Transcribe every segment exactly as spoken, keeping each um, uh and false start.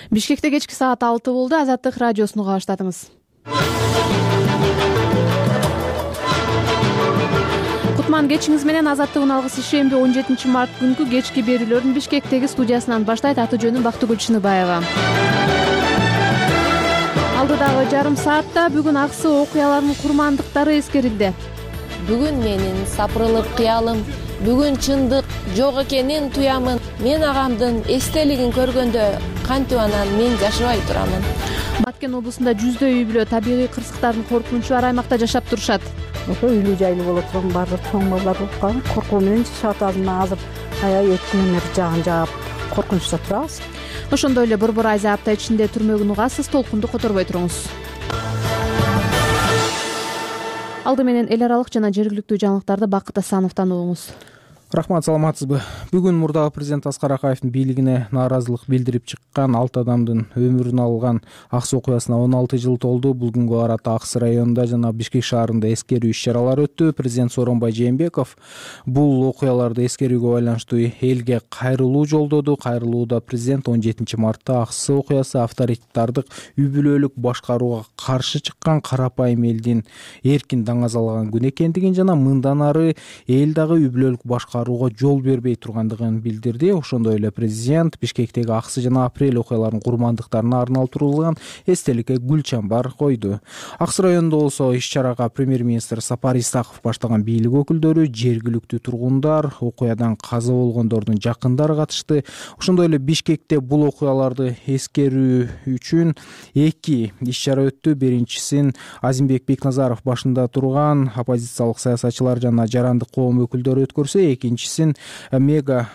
Бишкекте кечки саат алты болду. Азаттык радиосуну уга баштадыңыз. Кутман кечиңиз менен Азаттыгын алгыс ишемби он жетинчи март күнкү кечки берүүлөрүн Бишкектеги студиясынан баштайт. Аты жөнүм Бактыгүл Чыныбаева. Алдыдагы жарым саатта бүгүн аксы окуяларынын курмандыктары эскерилди. Бүгүн менин сапырылык кыялым, бүгүн чындык жок экенин туямын. Мен агамдын эстелигин көргөндө кантип анан мен жашабай турамын. Баткен облусунда жүздөй үй бүлө табигый кырсыктардын коркунучу бар аймакта жашап турушат. Ошо үйлүү жайлуу боло турган баары чоң балдар болуп калган. Коркуу менен жашап атабыз. Азыр аябай эткенер жагын жаап коркунучта турабыз. Ошондой эле борбор айза апта ичинде түрмөгүн угасыз, толкунду которбой туруңуз. Алды менен эл аралык жана жергиликтүү жаңылыктарды Бакыт Асановдон угуңуз. Рахмат, саламатсызбы? Бүгүн мурдагы президент Аскар Акаевдин бийлигине нааразылык билдирип чыккан алты адамдын өмүрүн алган аксы окуясына он алты жыл толду. Бул күнгө карата Аксы районунда жана Бишкек шаарында эскерүү иш-чаралар өттү. Президент Сооронбай Жээнбеков бул окуяларды эскерүүгө байланыштуу элге кайрылуу жолдоду. Кайрылууда президент он жетинчи мартта аксы окуясы авторитардык үй бүлөлүк башкарууга каршы чыккан карапайым элдин эркин даңазалаган күн экендигин жана мындан ары эл дагы үй бүлөлүк башкаруу жол бербей тургандыгын билдирди. Ошондой эле президент Бишкектеги аксы жана апрель окуяларынын курмандыктарына арналтырылган эстеликке гүл чамбар койду. Аксы районунда болсо иш-чарага премьер-министр Сапар Исаков баштаган бийлик өкүлдөрү, жергиликтүү тургундар, окуядан каза болгондордун жакындары катышты. Ошондой эле Бишкекте бул окуяларды эскерүү үчүн эки иш-чара өттү. Биринчисин Азимбек Бекназаров башында турган оппозициялык саясатчылар жана жарандык коом өкүлдөрү өткөрсө, экинчисин мега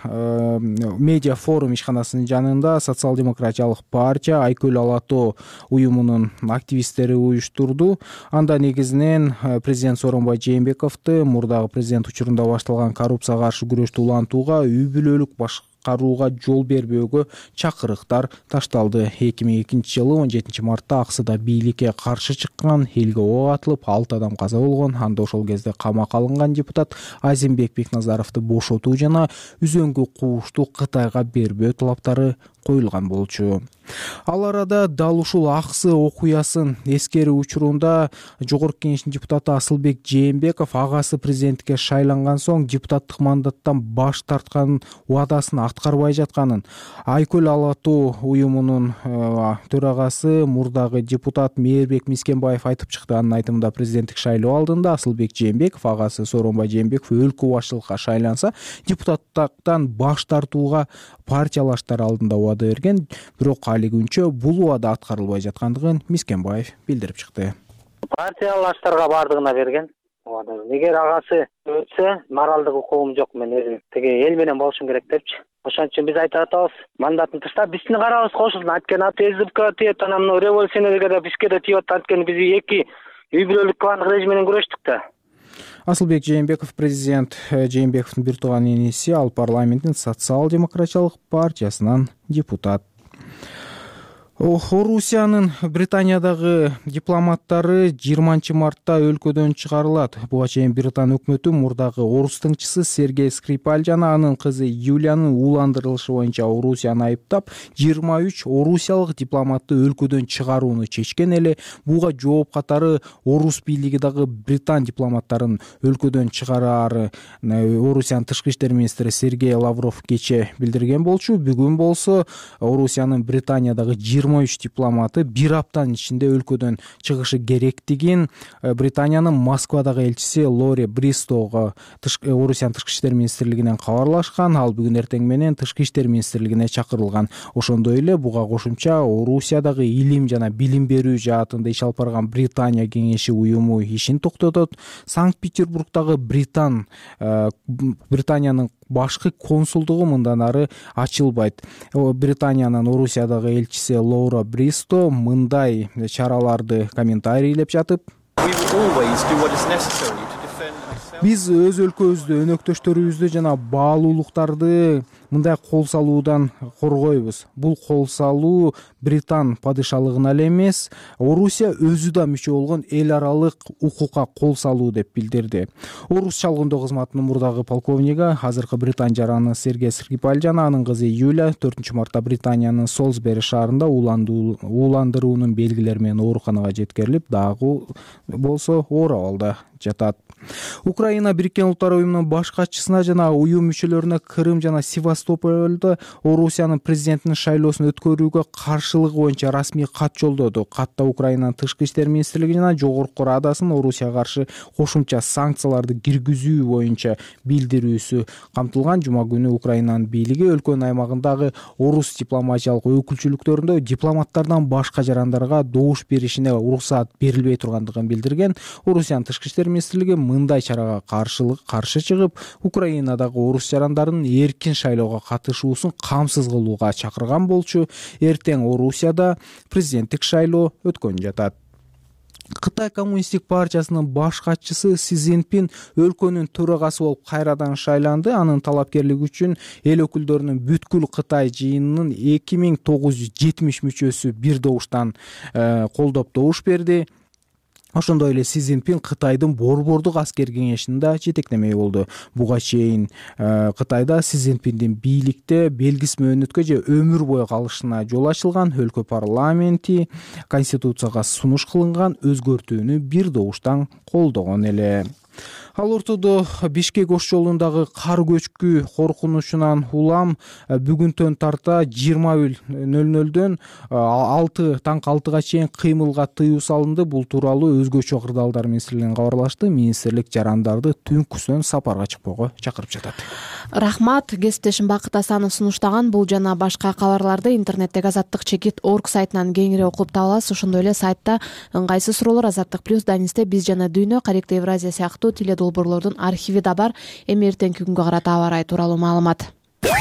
медиа форум ишканасынын жанында социал-демократиялык партия Айкөл Ала Тоо уюмунун активисттери уюштурду. Анда негизинен президент Сооронбай Жээнбековду мурдагы президент учурунда башталган коррупцияга каршы күрөштү улантууга, үй бүлөлүк башкарууга жол бербөөгө чакырыктар ташталды. эки миң экинчи жылы он жетинчи мартта Аксыда бийликке каршы чыккан, элге ок атылып, алты адам каза болгон. Анда ошол кезде камакка алынган депутат Азимбек Бекназаровду бошотуу жана үзөңгү куушту Кытайга бербөө талаптары коюлган болчу. Ал арада дал ушул аксы окуясын эскерүү учурунда Жогорку Кеңештин депутаты Асылбек Жээнбеков агасы президенттикке шайланган соң депутаттык мандаттан баш тарткан, убадасын аткарбай жатканын, Айкөл Ала Тоо уюмунун төрагасы мурдагы депутат Мээрбек Мискенбаев айтып чыкты. Анын айтымында президенттик шайлоо алдында Асылбек Жээнбеков агасы Сооронбай Жээнбеков өлкө башчылыкка шайланса, депутаттыктан баш тартууга партиялаштар алдында убада берген, бирок али күнчө бул убада аткарылбай жаткандыгын Мискенбаев билдирип чыкты. Партиялаштарга бардыгына берген. Эгер агасы өтсө, моралдык укугум жок, мен өзүм тиги эл менен болушум керек депчи. Ошон үчүн биз айтып атабыз, мандатын таштап биздин карабыз кошулду. Анткени АТСБК тиет, анан мына революционерге да бизге да тиет. Анткени биз эки үй бүлөлүк кландык режим менен күрөштүк да. Асылбек Жээнбеков президент Жээнбековдун бир тууган иниси, ал парламенттин социал-демократиялык партиясынан депутат. Орусиянын Британиядагы дипломаттары жыйырманчы мартта өлкөдөн чыгарылат. Буга чейин Британ өкмөтү мурдагы орус тыңчысы Сергей Скрипаль жана анын кызы Юлиянын ууландырылышы боюнча Орусияны айыптап, жыйырма үч орусиялык дипломатты өлкөдөн чыгарууну чечкен эле. Буга жооп катары орус бийлиги дагы Британ дипломаттарын өлкөдөн чыгараары Орусиянын тышкы иштер министри Сергей Лавров кече билдирген болчу. Бүгүн болсо Орусиянын Британиядагы жыйырма үч дипломаты бир аптанын ичинде өлкөдөн чыгышы керектигин Британиянын Москвадагы элчиси Лори Бристога Орусиянын тышкы иштер министрлигинен кабарлашкан. Ал бүгүн эртең менен тышкы иштер министрлигине чакырылган. Ошондой эле буга кошумча Орусиядагы илим жана билим берүү жаатында иш алып барган Британия кеңеши уюму ишин токтотот. Санкт-Петербургдагы Британ Британиянын башкы консулдугу мындан ары ачылбайт. Британиянын Орусиядагы элчиси Лора Бристо мындай чараларды комментарийлеп жатып: Биз өз өлкөбүздү, өнөктөштөрүбүздү жана баалуулуктарды мындай кол салуудан коргойбуз. Бул кол салуу Британ падышалыгына эле эмес, Орусия өзү да мүчө болгон эл аралык укукка кол салуу деп билдирди. Орус чалгындоо кызматынын мурдагы полковниги, азыркы Британ жараны Сергей Скрипаль жана анын кызы Юля төртүнчү мартта Британиянын Солсбери шаарында ууландыруунун белгилери менен ооруканага жеткирилип, дагы болсо оор абалда жатат. Украина Бириккен Улуттар уюмунун баш катчысына жана уюм мүчөлөрүнө Крым жана Севастопольдо Орусиянын президентинин шайлоосун өткөрүүгө каршылыгы боюнча расмий кат жолдоду. Катта Украинанын тышкы иштер министрлиги жана Жогорку Радасынын Орусияга каршы кошумча санкцияларды киргизүү боюнча билдирүүсү камтылган. Жума күнү Украинанын бийлиги өлкөнүн аймагындагы орус дипломатиялык өкүлчүлүктөрүндө дипломаттардан башка жарандарга добуш беришине уруксаат берилбей тургандыгын билдирген. Орусиянын тышкы иштер министрлиги мындай чарага каршылык каршы чыгып, Украинадагы орус жарандарынын эркин шайлоого катышуусун камсыз кылууга чакырган болчу. Эртең Орусияда президенттик шайлоо өткөн жатат. Кытай коммунисттик партиясынын баш катчысы Си Цзиньпин өлкөнүн төрагасы болуп кайрадан шайланды. Анын талапкерлиги үчүн эл өкүлдөрүнүн бүткүл Кытай жыйынынын эки миң тогуз жүз жетимиш мүчөсү бир добуштан колдоп добуш берди. Ошондой эле Си Цзиньпин Кытайдын Борбордук аскер кеңешинин да жетектемеyi болду. Буга чейин Кытайда Си Цзиньпиндин бийликте белгисиз мөөнөткө же өмүр бою калышына жол ачылган. Өлкө парламенти конституцияга сунуш кылынган өзгөртүүнү бир добуштан колдогон эле. Ал ортодо Бишкек ош жолундагы кар көчкү коркунучунан улам бүгүнтөн тарта жыйырма бир нөл нөлдөн алты таң алтыга чейин кыймылга тыюу салынды. Бул тууралуу өзгөчө кырдаалдар министрлигинен кабарлашты. Министрлик жарандарды түнкүсүнөн сапарга чыкпоого чакырып жатат. Рахмат, кесиптешим Бакыт Асанов сунуштаган бул жана башка кабарларды интернеттеги азаттык чекит точка орг сайтынан кеңири окуп таба аласыз. Ошондой эле сайтта ыңгайсыз суроолор Азаттык плюс Данисте биз жана дүйнө, Каректе Евразия сыяктуу теледолбоорлордун архиви да бар. Эми эртеңки күнгө карата аба ырайы тууралуу маалымат.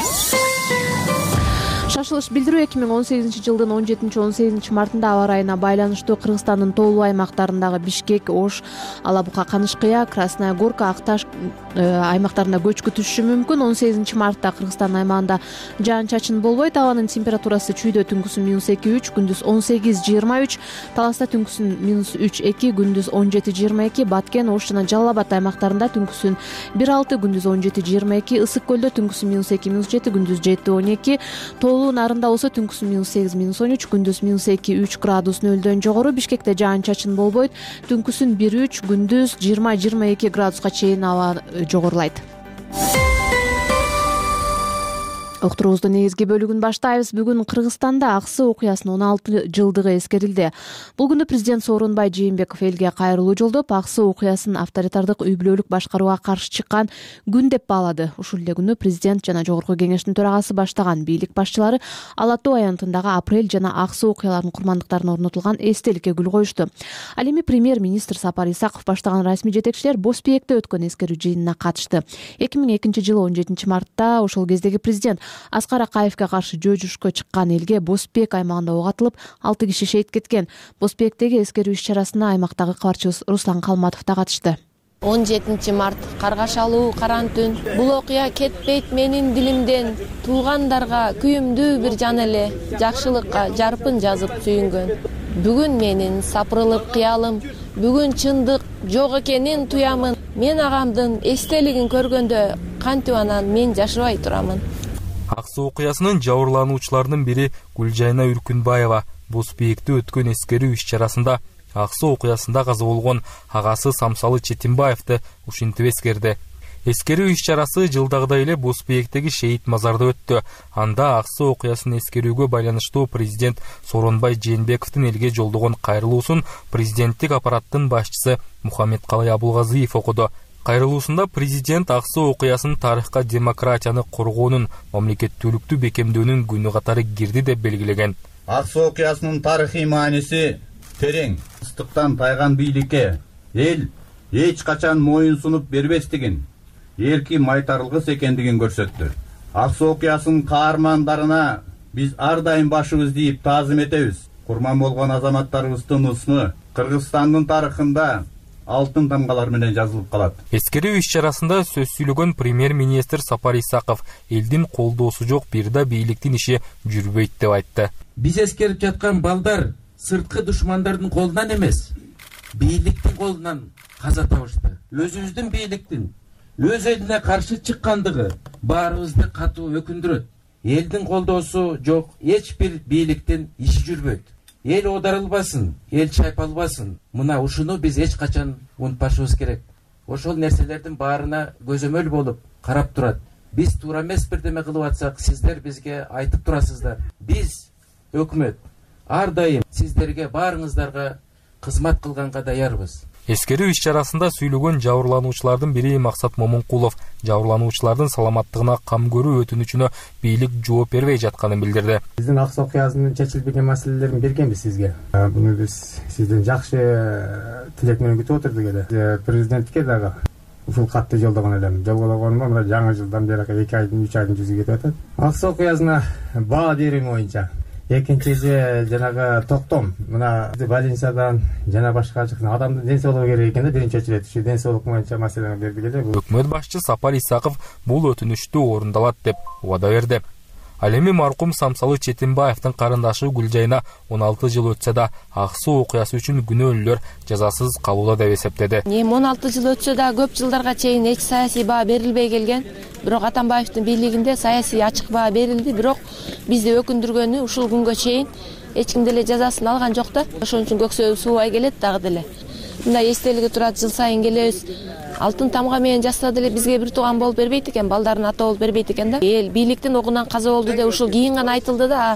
Шашылыш билдирүү эки миң он сегизинчи жылдын он жетинчи он сегизинчи мартында аба ырайына байланыштуу Кыргызстандын тоолуу аймактарындагы Бишкек, Ош, Алабука, Канышкыя, Красная Горка, Акташ аймактарында көчкү түшүшү мүмкүн. он сегизинчи мартта Кыргызстан аймагында жаан-чачын болбойт. Абанын температурасы чүйдө түнкүсүн минус эки үч, күндүз он сегиз жыйырма үч, Таласта түнкүсүн минус үч эки, күндүз он жети жыйырма эки, Баткен, Ош жана Жалал Абад аймактарында түнкүсүн бир алты, күндүз он жети жыйырма эки, Ысык көлдө түнкүсүн минус эки минус жети, күндүз жети он эки, Тоолуу нарында болсо түнкүсүн минус сегиз минус он үч, күндүз минус эки үч градус нөлдөн жогору. Бишкекте жаан-чачын болбойт. Түнкүсүн бир үч, күндүз жыйырма жыйырма эки градуска чейин аба жогорулайт. Уктуруубуздун негизги бөлүгүн баштайбыз. Бүгүн Кыргызстанда Аксы окуясынын он алты жылдыгы эскерилди. Бул күнү президент Сооронбай Жээнбеков элге кайрылуу жолдоп, Аксы окуясын авторитардык үй бүлөлүк башкарууга каршы чыккан күн деп баалады. Ушул эле күнү президент жана Жогорку кеңештин төрагасы баштаган бийлик башчылары Ала Тоо аянтындагы апрель жана Аксы окуяларынын курмандыктарына орнотулган эстеликке гүл коюшту. Ал эми премьер-министр Сапар Исаков баштаган расмий жетекчилер Босбиекте өткөн эскерүү жыйынына катышты. эки миң экинчи жылы он жетинчи мартта ошол кездеги президент Аскар Акаевге каршы жөө-жушкка чыккан элге Босбек аймагында ок атылып, алты киши шейит кеткен. Босбектеги эскерүү иш-чарасына аймактагы кабарчыбыз Руслан Калматов да катышты. он жетинчи март каргашалуу каран түн. Бул окуя кетпейт менин дилимден. Туугандарга күйүмдүү бир жан эле, жакшылыкка жарпын жазып сүйүнгөн. Бүгүн менин сапырылып кыялым, бүгүн чындык жок экенин туямын. Мен агамдын эстелигин көргөндө кантип анан мен жашабай турамын. Аксы окуясынын жабырлануучуларынын бири Гүлжайна Үркүнбаева Босбиекте өткөн эскерүү иш-чарасында Аксы окуясында каза болгон агасы Самсалы Четимбаевди ушинтип эскерди. Эскерүү иш-чарасы жылдагыдай эле Босбиектеги шейит мазарда өттү. Анда Аксы окуясын эскерүүгө байланыштуу президент Сооронбай Жээнбековдун элге жолдогон кайрылуусун президенттик аппараттын башчысы Мухаммедкалай Абулгазиев окуду. Кайрылуусунда президент Аксы окуясын тарыхка демократияны коргоонун, мамлекеттүүлүктү бекемдөөнүн күнү катары кирди деп белгилеген. Аксы окуясынын тарыхый мааниси терең. Ыстыктан тайган бийликке эл эч качан моюн сунуп бербестигин, эрки майтарылгыс экендигин көрсөттү. Аксы окуясынын каармандарына биз ар дайым башыбызды ийип таазим этебиз. Курман болгон азаматтарыбыздын ысмы Кыргызстандын тарыхында алтын тамгалар менен жазылып калат. Эскерүү иш-чарасында сөз сүйлөгөн премьер-министр Сапар Исаков элдин колдоосу жок бир да бийликтин иши жүрбөйт деп айтты. Биз эскерип жаткан балдар сырткы душмандардын колунан эмес, бийликтин колунан каза табышты. Өзүбүздүн бийликтин өз элине каршы чыккандыгы баарыбызды катуу өкүндүрөт. Элдин колдоосу жок эч бир бийликтин иши жүрбөйт. Эл оодарылбасын, эл чайпалбасын. Мына ушуну биз эч качан унутпашыбыз керек. Ошол нерселердин баарына көзөмөл болуп карап турат. Биз туура эмес бирдеме кылып атсак, сиздер бизге айтып турасыздар. Биз өкмөт ар дайым сиздерге баарыңыздарга кызмат кылганга даярбыз. Эскерүү иш-чарасында сүйлөгөн жабырлануучулардын бири Максат Момункулов жабырлануучулардын саламаттыгына кам көрүү өтүнүчүнө бийлик жооп бербей жатканын билдирди. Биздин Ак Суу окуясынын чечилбеген маселелерин бергенбиз сизге. Буну биз сизден жакшы тилек менен күтүп отурдук эле. Президентке дагы ушул катты жолдогон элем. Жолдогонума мына жаңы жылдан бери эки айдын, үч айдын жүзү кетип атат. Ак Суу окуясына баа берүү боюнча экинчиси жанагы токтом. Мына больницадан жана башка жактан адамдын ден соолугу керек экен да, биринчи очередь ушу ден соолук боюнча маселени бердик эле. Өкмөт башчы Сапар Исаков бул өтүнүштү орундалат деп убада берди. Ал эми маркум Самсалы Четимбаевдин карындашы Гүлжайна он алты жыл өтсө да Ак Суу окуясы үчүн күнөөлүүлөр жазасыз калууда деп эсептеди. Эми он алты жыл өтсө да көп жылдарга чейин эч саясий баа берилбей келген. Бирок Атамбаевдин бийлигинде саясий ачык баа берилди, бирок бизди өкүндүргөнү ушул күнгө чейин эч ким деле жазасын алган жок да. Ошон үчүн көксөө суубай келет дагы деле. Мындай эстелиги турат, жыл сайын келебиз. Алтын тамга менен жазса деле бизге бир тууган болуп бербейт экен, балдарын ата болуп бербейт экен да. Эл бийликтин огунан каза болду деп ушул кийин гана айтылды да,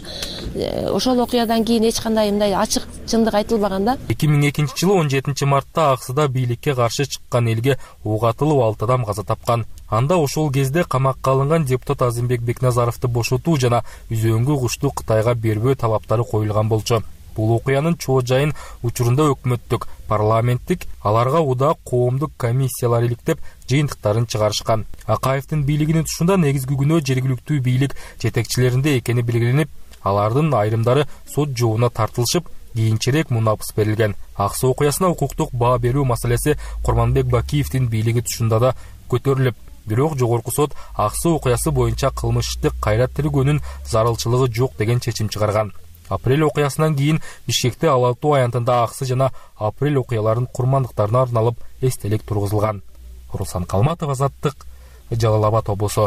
ошол окуядан кийин эч кандай мындай ачык чындык айтылбаган да. эки миң экинчи жылы он жетинчи мартта Аксыда бийликке каршы чыккан элге ок атылып алты адам каза тапкан. Анда ошол кезде камакка алынган депутат Азимбек Бекназаровду бошотуу жана үзөңгү кушту Кытайга бербөө талаптары коюлган болчу. Бул окуянын чоо жайын учурунда өкмөттүк, парламенттик, аларга удак коомдук комиссиялар иликтеп жыйынтыктарын чыгарышкан. Акаевдин бийлигинин тушунда негизги күнөө жергиликтүү бийлик жетекчилеринде экени белгиленип, алардын айрымдары сот жообуна тартылышып, кийинчерээк мунапыс берилген. Ак Суу окуясына укуктук баа берүү маселеси Курманбек Бакиевдин бийлиги тушунда да көтөрүлүп, бирок жогорку сот Ак Суу окуясы боюнча кылмыштык кайра тиргөөнүн зарылчылыгы жок деген чечим чыгарган. Апрель окуясынан кийин Бишкекте Ала-Тоо аянтында Аксы жана Апрель окуяларын курмандыктарына арналып эстелик тургузулган. Руслан Калматов, Азаттык, Жалал Абад облусу.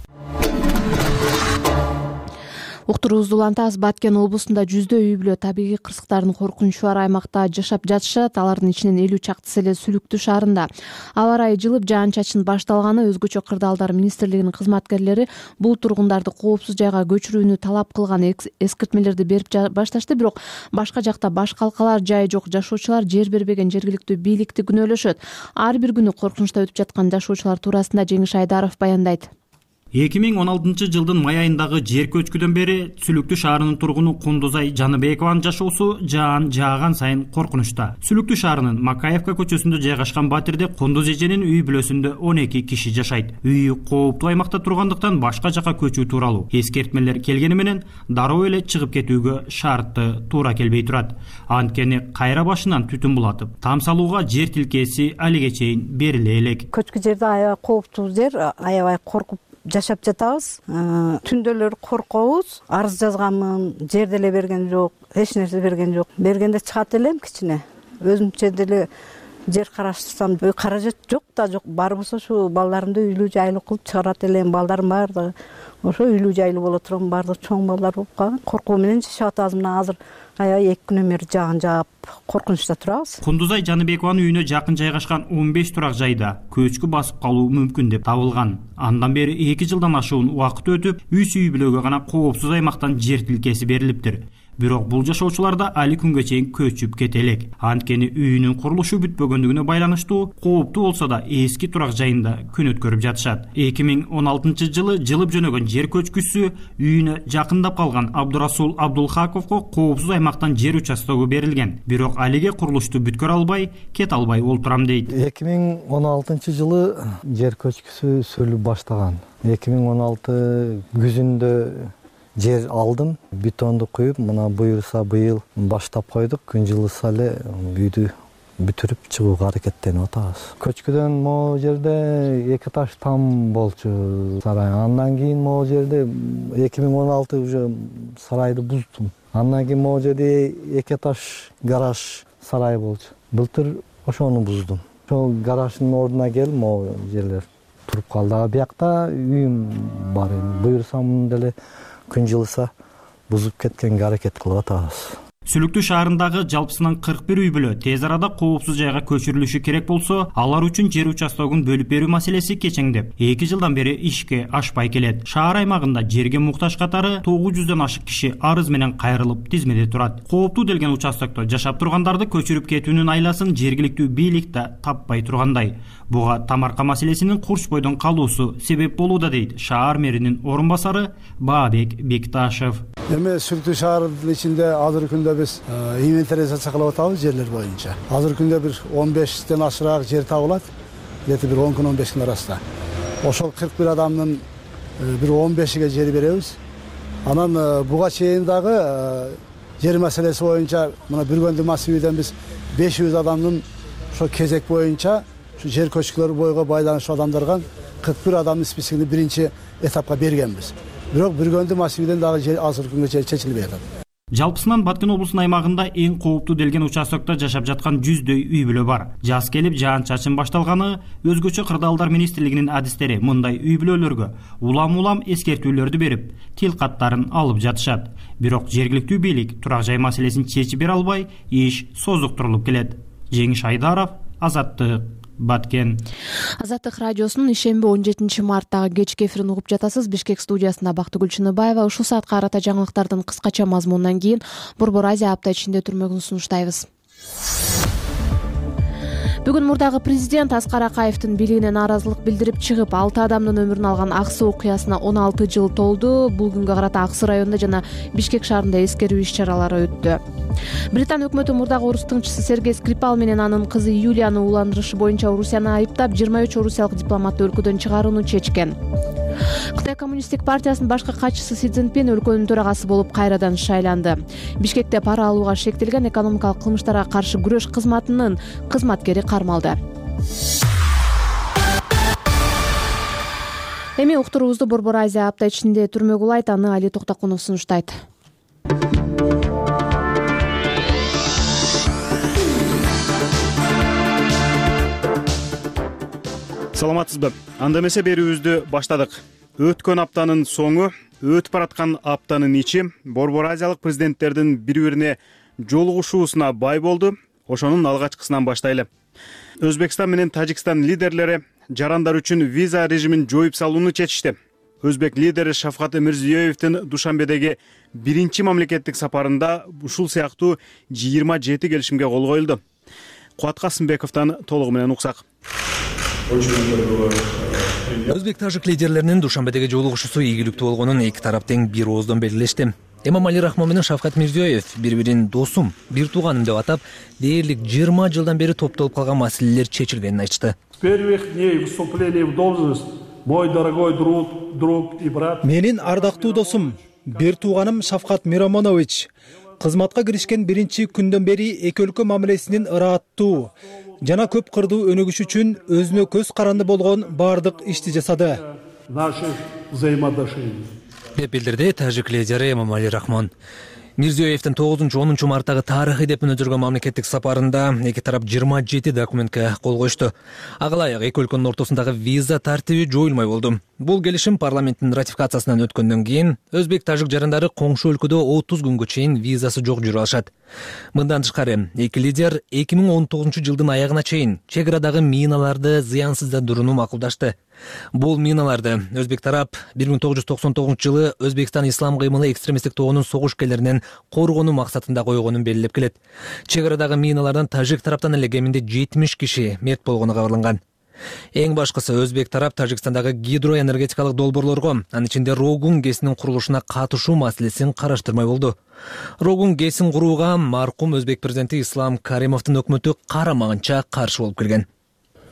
Уктуруубузду улантабыз. Баткен облусунда жүздөө үй бүлө табигый кырсыктардын коркунучу бар аймакта жашап жатышат. Алардын ичинен элүү чактысы эле Сүлүктүү шаарында. Аба ырайы жылып, жаан-чачын башталганы өзгөчө кырдаалдар министрлигинин кызматкерлери бул тургундарды коопсуз жайга көчүрүүнү талап кылган эскертмелерди берип башташты, бирок башка жакта баш калкалар, жайы жок жашоочулар жер бербеген жергиликтүү бийликти күнөөлөшөт. Ар бир күнү коркунучта өтүп жаткан жашоочулар туурасында Жеңиш Айдаров баяндайт. эки миң он алтынчы жылдын май айындагы жер көчкүдөн бери Сүлүктүү шаарынын тургуну Кундузай Жаныбекованын жашоосу жаан жааган сайын коркунучта. Сүлүктүү шаарынын Макаевка көчөсүндө жайгашкан батирде Кундуз эженин үй бүлөсүндө он эки киши жашайт. Үйү кооптуу аймакта тургандыктан башка жака көчүү тууралуу эскертмелер келгени менен дароо эле чыгып кетүүгө шартты туура келбей турат. Анткени кайра башынан түтүн булатып, там салууга жер тилкеси алиге чейин бериле элек. Көчкү жерде аябай кооптуу жер, аябай коркуп жашап жатабыз. Түндөлөр коркобуз. Арыз жазганмын, жер деле берген жок, эч нерсе берген жок. Бергенде чыгат элем кичине. Өзүмчө деле жер караштырсам, каражат жок да жок. Бар болсо ушу балдарымды үйлүү жайлуу кылып чыгарат элем. Балдарым бар да. Ошо үйлүү жайлуу боло турган бардык чоң балдар болуп калган. Коркуу менен жашап атабыз. Мына азыр аябай эки күнөн бери жааган жаап коркунучта турабыз. Кундузай Жаныбекованын үйүнө жакын жайгашкан он беш турак жайда көчкү басып калуу мүмкүн деп табылган. Андан бери эки жылдан ашуун убакыт өтүп, үч үй бүлөгө гана коопсуз аймактан жер тилкеси берилиптир. Бирок бул жашоочуларда али күнгө чейин көчүп кете элек. Анткени үйүнүн курулушу бүтпөгөндүгүнө байланыштуу кооптуу болсо да эски турак жайында күн өткөрүп жатышат. эки миң он алтынчы жылы жылып жөнөгөн жер көчкүсү үйүнө жакындап калган Абдурасул Абдулхаковго коопсуз аймактан жер участогу берилген. Бирок алиге курулушту бүткөрө албай, кете албай олтурам дейт. эки миң он алтынчы жылы жер көчкүсү сүрүлүп баштаган. эки миң он алты күзүндө жер алдым, бетонду куюп, мына буюрса быйыл баштап койдук. Күн жылыса эле үйдү бүтүрүп чыгууга аракеттенип атабыз. Көчкүдөн могу жерде эки таш там болчу сарай. Андан кийин могу жерде эки миң он алты уже сарайды буздум. Андан кийин могу жерде эки этаж гараж сарай болчу. Былтыр ошону буздум. Ошол гараждын ордуна келип могу жерлер туруп калды. А биякта үйүм бар. Буюрсам деле күн жылыса бузуп кеткенге аракет кылып атабыз. Сүлүктүү шаарындагы жалпысынан кырк бир үй бүлө тез арада коопсуз жайга көчүрүлүшү керек болсо, алар үчүн жер участогун бөлүп берүү маселеси кечеңдеп, эки жылдан бери ишке ашпай келет. Шаар аймагында жерге муктаж катары тогуз жүздөн ашык киши арыз менен кайрылып тизмеде турат. Кооптуу делген участокто жашап тургандарды көчүрүп кетүүнүн айласын жергиликтүү бийлик да таппай тургандай. Буга тамарка маселесинин курч бойдон калуусу себеп болууда дейт шаар мэринин орун басары Баабек Бекташев. Эми Сүлүктүү шаарынын ичинде азыркы күндө биз инвентаризация кылып атабыз жерлер боюнча. Азыркы күндө бир он бештен ашыраак жер табылат. Эти бир он күн он беш күн арасында. Ошол кырк бир адамдын бир он бешиге жер беребиз. Анан буга чейин дагы жер маселеси боюнча мына Бүргөндү массивиден биз беш жүз адамдын ошо кезек боюнча ушу жер көчкүлөр бойго байланыштуу адамдарга кырк бир адамдын списигин биринчи этапка бергенбиз. Бирок Бүргөндү массивиден дагы жер азыркы күнгө чейин чечилбей атат. Жалпысынан Баткен облусунун аймагында эң кооптуу делген участокто жашап жаткан жүздөй үй бүлө бар. Жаз келип жаан-чачын башталганы өзгөчө кырдаалдар министрлигинин адистери мындай үй бүлөлөргө улам-улам эскертүүлөрдү берип, тил каттарын алып жатышат. Бирок жергиликтүү бийлик турак жай маселесин чечип бере албай, иш созуктурулуп келет. Жеңиш Айдаров, Азаттык, Баткен. Азаттык радиосунун ишемби он жетинчи марттагы кечки эфирин угуп жатасыз. Бишкек студиясында Бактыгүл Чыныбаева. Ушул саатка карата жаңылыктардын кыскача мазмунунан кийин Борбор Азия апта ичинде түрмөгүн сунуштайбыз. Бүгүн мурдагы президент Аскар Акаевдин бийлигине нааразылык билдирип чыгып, алты адамдын өмүрүн алган Ак Суу окуясына он алты жыл толду. Бул күнгө карата Аксы районунда жана Бишкек шаарында эскерүү иш-чаралары өттү. Британ өкмөтү мурдагы орус тыңчысы Сергей Скрипал менен анын кызы Юлияны ууландырышы боюнча Орусияны айыптап, жыйырма үч орусиялык дипломатты өлкөдөн чыгарууну чечкен. Кытай коммунисттик партиясынын башкы катчысы Си Цзиньпин өлкөнүн төрагасы болуп кайрадан шайланды. Бишкекте пара алууга шектелген экономикалык кылмыштарга каршы күрөш кызматынын кызматкери кармалды. Эми уктуруубузду Борбор Азия апта ичинде түрмөк улайт, аны Али Токтокунов сунуштайт. Саламатсызбы? Анда эмесе берүүбүздү баштадык. Өткөн аптанын соңу, өтүп бараткан аптанын ичи Борбор Азиялык президенттердин бири-бирине жолугушуусуна бай болду. Ошонун алгачкысынан баштайлы. Өзбекстан менен Тажикстан лидерлери жарандар үчүн виза режимин жоюп салууну чечишти. Өзбек лидери Шавкат Мирзиёевдин Душанбедеги биринчи мамлекеттик сапарында ушул сыяктуу жыйырма жети келишимге кол коюлду. Кубат Касымбековдон толугу менен уксак. Өзбек-тажик лидерлеринин Душанбедеги жолугушуусу ийгиликтүү болгонун эки тарап тең бир ооздон белгилешти. Эмомали Рахмон менен Шавкат Мирзиёев бири-бирин досум, бир тууганым деп атап, дээрлик жыйырма жылдан бери топтолуп калган маселелер чечилгенин айтышты. С первых дней вступления в должность мой дорогой друг, друг и брат. Менин ардактуу досум, бир тууганым Шавкат Миромонович кызматка киришкен биринчи күндөн бери эки өлкө мамилесинин ырааттуу жана көп кырдуу өнүгүш үчүн өзүнө көз каранды болгон бардык ишти жасады. Наших взаимоотношений. Деп билдирди тажик лидери Эмомали Рахмон. Мирзиёевдин тогузунчу онунчу марттагы тарыхый деп өнүдүргөн мамлекеттик сапарында эки тарап жыйырма жети документке кол коюшту. Ага ылайык эки өлкөнүн ортосундагы виза тартиби жоюлмай болду. Бул келишим парламенттин ратификациясынан өткөндөн кийин өзбек-тажик жарандары коңшу өлкөдө отуз күнгө чейин визасы жок жүрүп алышат. Мындан тышкары эки лидер эки миң он тогузунчу жылдын аягына чейин чек арадагы миналарды зыянсыздандырууну макулдашты. Бул миналарды өзбек тарап бир миң тогуз жүз токсон тогузунчу жылы Өзбекстан ислам кыймылы экстремисттик тобунун согушкерлеринен коргонуу максатында койгонун белгилеп келет. Чек арадагы миналардан тажик тараптан эле кеминде жетимиш киши мерт болгону кабарланган. Эң башкысы өзбек тарап Тажикстандагы гидроэнергетикалык долбоорлорго, анын ичинде Рогун ГЭСинин курулушуна катышуу маселесин караштырмай болду. Рогун ГЭСин курууга маркум өзбек президенти Ислам Каримовдун өкмөтү карамагынча каршы болуп келген.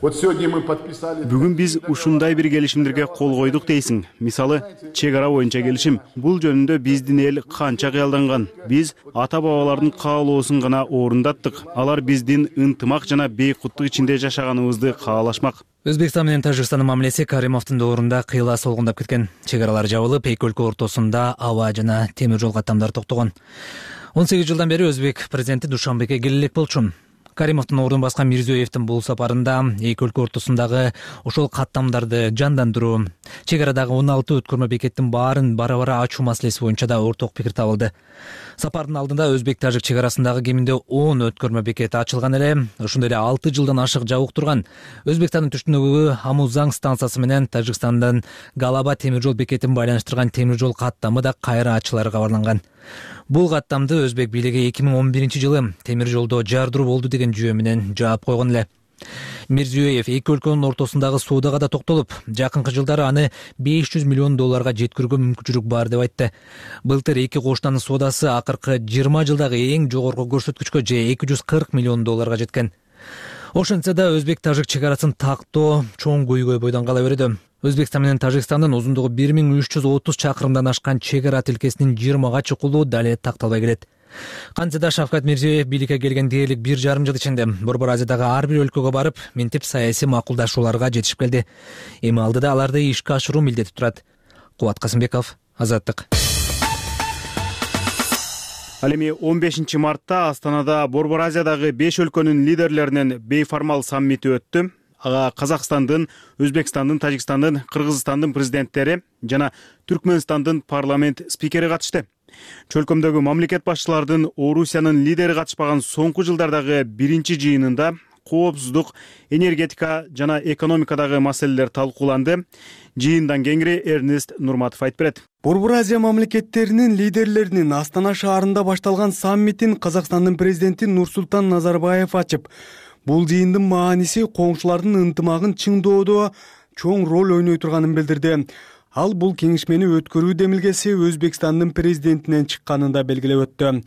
Бүгүн биз ушундай бир келишимдерге кол койдук дейсиң. Мисалы, чек ара боюнча келишим. Бул жөнүндө биздин эл канча кыялданган. Биз ата бабалардын каалоосун гана орундаттык. Алар биздин ынтымак жана бейкуттук ичинде жашаганыбызды каалашмак. Өзбекстан менен Тажикстандын мамилеси Каримовдун доорунда кыйла солгундап кеткен. Чек аралар жабылып, эки өлкө ортосунда аба жана темир жол каттамдары токтогон. он сегиз жылдан бери өзбек президенти Душанбеге келе элек болчу. Каримовдун ордун баскан Мирзиёевдин бул сапарында эки өлкө ортосундагы ошол каттамдарды жандандыруу, чек арадагы он алты өткөрмө бекеттин баарын бара-бара ачуу маселеси боюнча да орток пикир табылды. Сапардын алдында өзбек-тажик чек арасындагы кеминде он өткөрмө бекети ачылган эле. Ошондой эле алты жылдан ашык жабык турган Өзбекстандын түштүнүгү Амузаң станциясы менен Тажикстандын Галаба темир жол бекетин байланыштырган темир жол каттамы да кайра ачылары кабарланган. Бул каттамды өзбек бийлиги эки миң он биринчи жылы темир жолдо жардыруу болду деген жүйө менен жаап койгон эле. Мирзиёев эки өлкөнүн ортосундагы соодага да токтолуп, жакынкы жылдары аны беш жүз миллион долларга жеткирүүгө мүмкүнчүлүк бар деп айтты. Былтыр эки коштанын соодасы акыркы жыйырма жылдагы эң жогорку көрсөткүчкө же эки жүз кырк миллион долларга жеткен. Ошентсе да өзбек-тажик чек арасын тактоо чоң көйгөй бойдон кала берүүдө. Өзбекстан менен Тажикстандын узундугу бир миң үч жүз отуз чакырымдан ашкан чек ара тилкесинин жыйырмага чукулуу дале такталбай келет. Кантсе да Шавкат Мирзиёев бийликке келген дээрлик бир жарым жыл ичинде Борбор Азиядагы ар бир өлкөгө барып, минтип саясий макулдашууларга жетишип келди. Эми алдыда аларды ишке ашыруу милдети турат. Кубат Касымбеков, Азаттык. Ал эми он бешинчи мартта Астанада Борбор Азиядагы беш өлкөнүн лидерлеринин бейформал саммити өттү. Ага Казакстандын, Өзбекстандын, Тажикстандын, Кыргызстандын президенттери жана Түркмөнстандын парламент спикери катышты. Чөлкөмдөгү мамлекет башчылардын Орусиянын лидери катышпаган соңку жылдардагы биринчи жыйынында коопсуздук, энергетика жана экономикадагы маселелер талкууланды. Жыйындан кеңири Эрнест Нурматов айтып берет. Борбор Азия мамлекеттеринин лидерлеринин Астана шаарында башталган саммитин Казакстандын президенти Нурсултан Назарбаев ачып, бул жыйындын мааниси коңшулардын ынтымагын чыңдоодо чоң роль ойной турганын билдирди. Ал бул кеңешмени өткөрүү демилгеси Өзбекстандын президентинен чыкканын да белгилеп өттү.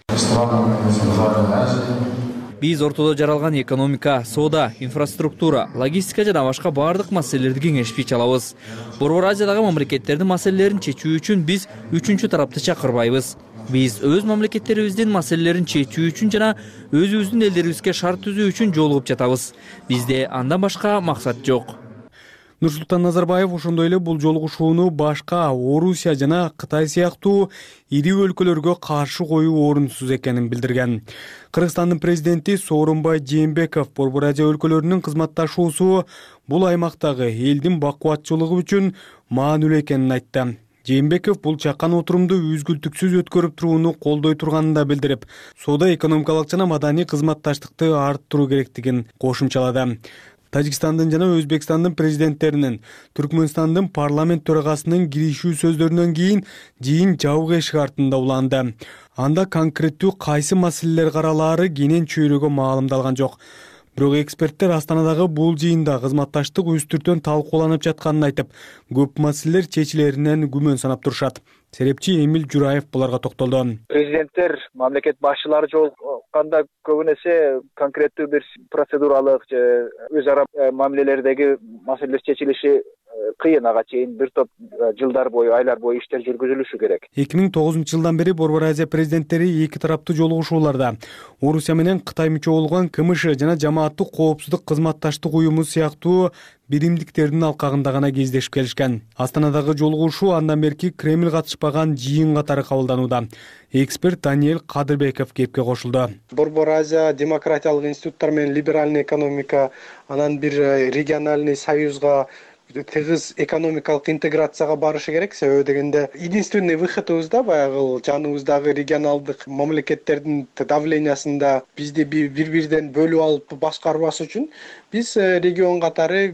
Биз ортодо жаралган экономика, соода, инфраструктура, логистика жана башка бардык маселелерди кеңешпей чалабыз. Борбор Азиядагы мамлекеттердин маселелерин чечүү үчүн биз үчүнчү тарапты чакырбайбыз. Биз өз мамлекеттерибиздин маселелерин чечүү үчүн жана өзүбүздүн элдерибизге шарт түзүү үчүн жолугуп жатабыз. Бизде андан башка максат жок. Нурсултан Назарбаев ошондой эле бул жолугушууну башка Орусия жана Кытай сыяктуу ири өлкөлөргө каршы коюу орунсуз экенин билдирген. Кыргызстандын президенти Сооронбай Жээнбеков Борбор Азия өлкөлөрүнүн кызматташуусу бул аймактагы элдин бакубатчылыгы үчүн маанилүү экенин айтты. Жээнбеков бул чакан отурумду үзгүлтүксүз өткөрүп турууну колдой турганын да билдирип, соода экономикалык жана маданий кызматташтыкты арттыруу керектигин кошумчалады. Тажикстандын жана Өзбекстандын президенттеринин, Түркмөнстандын парламент төрагасынын киришүү сөздөрүнөн кийин жыйын жабык эшик артында уланды. Анда конкреттүү кайсы маселелер каралаары кенен чөйрөгө маалымдалган жок. Бирок эксперттер Астанадагы бул жыйында кызматташтык үстүртөн талкууланып жатканын айтып, көп маселелер чечилеринен күмөн санап турушат. Серепчи Эмил Жураев буларга токтолду. Президенттер, мамлекет башчылары жолукканда көбүн эсе конкреттүү бир процедуралык же өз ара мамилелердеги маселелер чечилиши кыйын, ага чейин бир топ жылдар бою, айлар бою иштер жүргүзүлүшү керек. эки миң тогузунчу жылдан бери Борбор Азия президенттери эки тараптуу жолугушууларда Орусия менен Кытай мүчө болгон КМШ жана Жамааттык коопсуздук кызматташтык уюму сыяктуу биримдиктердин алкагында гана кездешип келишкен. Астанадагы жолугушуу андан берки Кремль катышпаган жыйын катары кабылданууда. Эксперт Даниэль Кадырбеков кепке кошулду. Борбор Азия демократиялык институттар менен либеральный экономика, анан бир региональный союзга, тыгыз экономикалык интеграцияга барышы керек. Себеби дегенде единственный выходубуз да баягы жаныбыздагы регионалдык мамлекеттердин давлениясында бизди бири-бирден бөлүп алып башкарбаш үчүн биз регион катары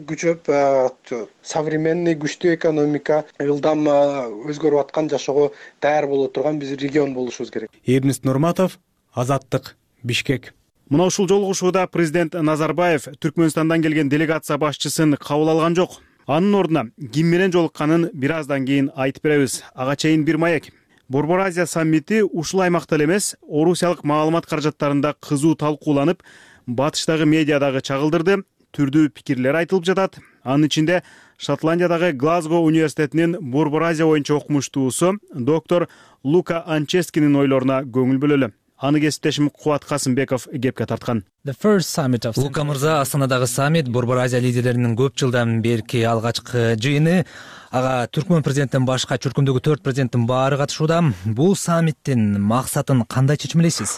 күчөп, современный күчтүү экономика, ылдам өзгөрүп аткан, жашоого даяр боло турган биз регион болушубуз керек. Эрнест Нурматов, Азаттык, Бишкек. Мына ушул жолугушууда президент Назарбаев Түркмөнстандан келген делегация башчысын кабыл алган жок. Анын ордуна ким менен жолукканын бир аздан кийин айтып беребиз. Ага чейин бир маек. Борбор Азия саммити ушул аймакта эле эмес, Орусиялык маалымат каражаттарында кызуу талкууланып, батыштагы медиадагы чагылдырды. түрдүү пикирлер айтылып жатат. Анын ичинде Шотландиядагы Глазго университетинин Борбор Азия боюнча окумуштуусу доктор Лука Анческинин ойлоруна көңүл бөлөлү. Аны кесиптешим Кубат Касымбеков кепке тарткан. Лука мырза, Астанадагы саммит Борбор Азия лидерлеринин көп жылдан берки алгачкы жыйыны. Ага Түркмөн президенттен башка чөлкөмдөгү төрт президенттин баары катышууда. Бул саммиттин максатын кандай чечмелейсиз?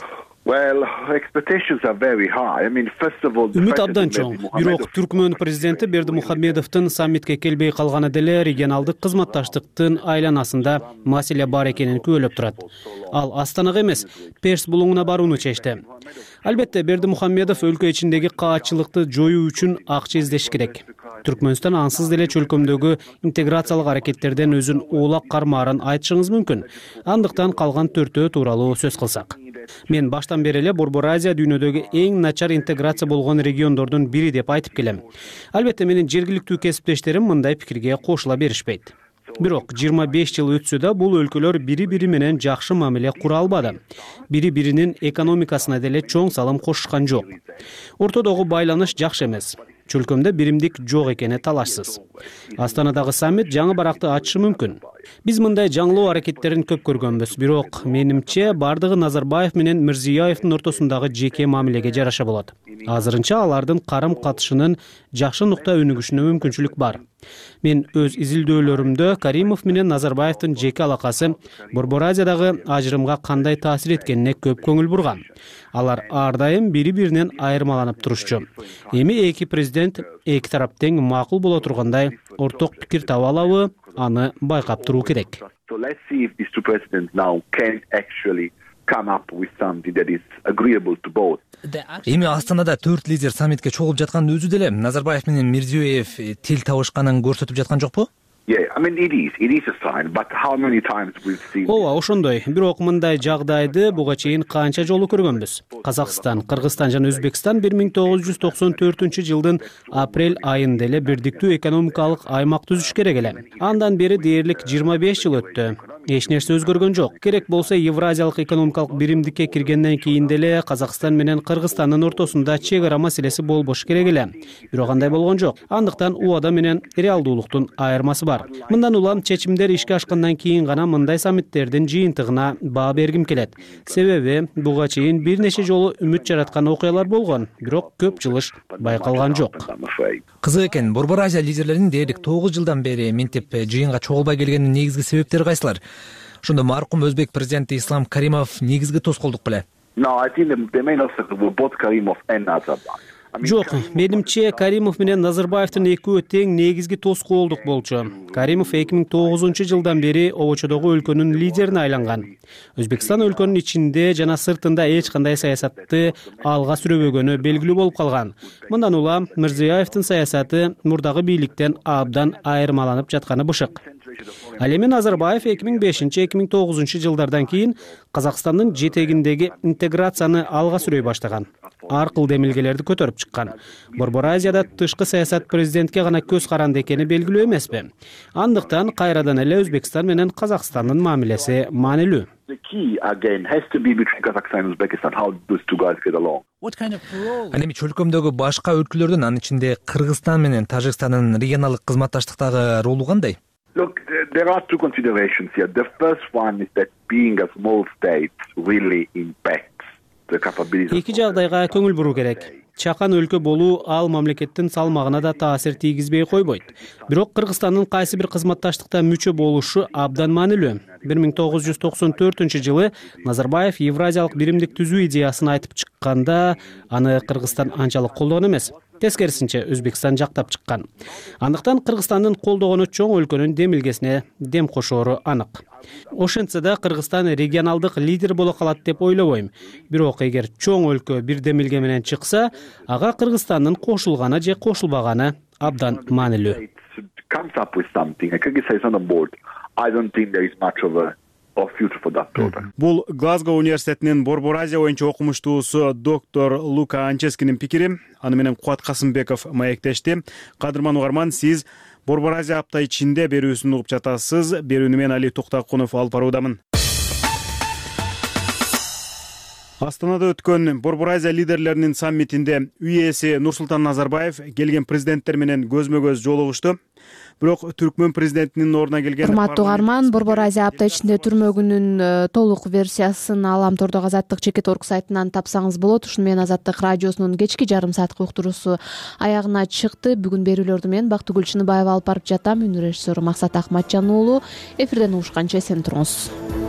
Үмүт абдан чоң. Бирок Түркмөн президенти Бердимухамедовдун саммитке келбей калганы деле регионалдык кызматташтыктын айланасында маселе бар экенин күбөлөп турат. Ал Астанага эмес, Перс булуңуна барууну чечти. Албетте, Бердимухамедов өлкө ичиндеги каатчылыкты жоюу үчүн акча издеш керек. Түркмөнстан ансыз деле чөлкөмдөгү интеграциялык аракеттерден өзүн оолак кармаарын айтышыңыз мүмкүн. Андыктан калган төртөө тууралуу сөз кылсак. Мен баштан бери эле Борбор Азия дүйнөдөгү эң начар интеграция болгон региондордун бири деп айтып келем. Албетте, менин жергиликтүү кесиптештерим мындай пикирге кошула беришпейт. Бирок жыйырма беш жыл өтсө да бул өлкөлөр бири-бири менен жакшы мамиле кура албады. Бири-биринин экономикасына деле чоң салым кошушкан жок. Ортодогу байланыш жакшы эмес. Чөлкөмдө биримдик жок экени талашсыз. Астанадагы саммит жаңы баракты ачышы мүмкүн. Биз мындай жаңылоо аракеттерин көп көргөнбүз, бирок менимче бардыгы Назарбаев менен Мирзиёевдин ортосундагы жеке мамилеге жараша болот. Азырынча алардын карым катышынын жакшы нукта өнүгүшүнө мүмкүнчүлүк бар. Мен өз изилдөөлөрүмдө Каримов менен Назарбаевдин жеке алакасы Борбор Азиядагы ажырымга кандай таасир эткенине көп көңүл бурган. Алар ар дайым бири-биринен айырмаланып турушчу. Эми эки президент эки тарап тең макул боло тургандай орток пикир таба алабы, аны байкап туруу керек. Эми Астанада төрт лидер саммитке чогулуп жаткан өзү деле Назарбаев менен Мирзиёев тил табышканын көрсөтүп жаткан жокпу? Ооба, ошондой. Бирок мындай жагдайды буга чейин канча жолу көргөнбүз. Казакстан, Кыргызстан жана Өзбекстан бир миң тогуз жүз токсон төртүнчү жылдын апрель айында эле бирдиктүү экономикалык аймак түзүш керек эле. Андан бери дээрлик жыйырма беш жыл өттү. Эч нерсе өзгөргөн жок. Керек болсо Евразиялык экономикалык биримдикке киргенден кийин деле Казакстан менен Кыргызстандын ортосунда чек ара маселеси болбош керек эле. Бирок андай болгон жок. Андыктан убада менен реалдуулуктун айырмасы бар. Мындан улам чечимдер ишке ашкандан кийин гана мындай саммиттердин жыйынтыгына баа бергим келет. Себеби буга чейин бир нече жолу үмүт жараткан окуялар болгон, бирок көп жылыш байкалган жок. Кызык экен, Борбор Азия лидерлеринин дээрлик тогуз жылдан бери минтип жыйынга чогулбай келгенинин негизги себептери кайсылар? Ошондо маркум Өзбек президенти Ислам Каримов негизги тоскоолдук беле? Жок, менимче Каримов менен Назарбаевдин экөө тең негизги тоскоолдук болчу. Каримов эки миң тогузунчу жылдан бери обочодогу өлкөнүн лидерине айланган. Өзбекстан өлкөнүн ичинде жана сыртында эч кандай саясатты алга сүрөбөгөнү белгилүү болуп калган. Мындан улам Мирзиёевдин саясаты мурдагы бийликтен абдан айырмаланып жатканы бышык. Ал эми Назарбаев эки миң бешинчи эки миң тогузунчу жылдардан кийин Казакстандын жетегиндеги интеграцияны алга сүрөй баштаган. Аркыл демилгелерди көтөрүп чыккан. Борбор Азияда тышкы саясат президентке гана көз каранды экени белгилүү эмеспи? Андыктан кайрадан эле Өзбекстан менен Казакстандын мамилеси маанилүү. Ал эми чөлкөмдөгү башка өлкөлөрдүн, анын ичинде Кыргызстан менен Тажикстандын регионалдык кызматташтыктагы ролу кандай? Look, there are two considerations here. The first one is that being a small state really impacts the capability. Эки жагдайга көңүл буруу керек. Чакан өлкө болуу ал мамлекеттин салмагына да таасир тийгизбей койбойт. Бирок Кыргызстандын кайсы бир кызматташтыкта мүчө болушу абдан маанилүү. бир миң тогуз жүз токсон төртүнчү жылы Назарбаев Евразиялык биримдик түзүү идеясын айтып чыкканда, аны Кыргызстан анчалык колдогон эмес. Тескерисинче Өзбекстан жактап чыккан. Андыктан Кыргызстандын колдогону чоң өлкөнүн демилгесине дем кошоору анык. Ошентсе да Кыргызстан регионалдык лидер боло калат деп ойлобойм. Бирок эгер чоң өлкө бир демилге менен чыкса, ага Кыргызстандын кошулганы же кошулбаганы абдан маанилүү. Бул Глазго университетинин Борбор Азия боюнча окумуштуусу доктор Лука Анческинин пикири. Аны менен Кубат Касымбеков маектешти. Кадырман угарман, сиз Борбор Азия апта ичинде берүүсүн угуп жатасыз. Берүүнү мен Али Токтакунов алып баруудамын. Астанада өткөн Борбор Азия лидерлеринин саммитинде үй ээси Нурсултан Назарбаев келген президенттер менен көзмө-көз жолугушту. Бирок Түркмөн президентинин ордуна келген урматтуу угарман, Борбор Азия апта ичинде түрмөгүнүн толук версиясын Аламтордогу Азаттык чекит орг сайтынан тапсаңыз болот. Ушуну менен Азаттык радиосунун кечки жарым сааттык уктуруусу аягына чыкты. Бүгүн берүүлөрдү мен Бактыгүл Чыныбаева алып барып жатам. Үнү режиссеру Максат Акматжан уулу. Эфирден угушканча эсен туруңуз.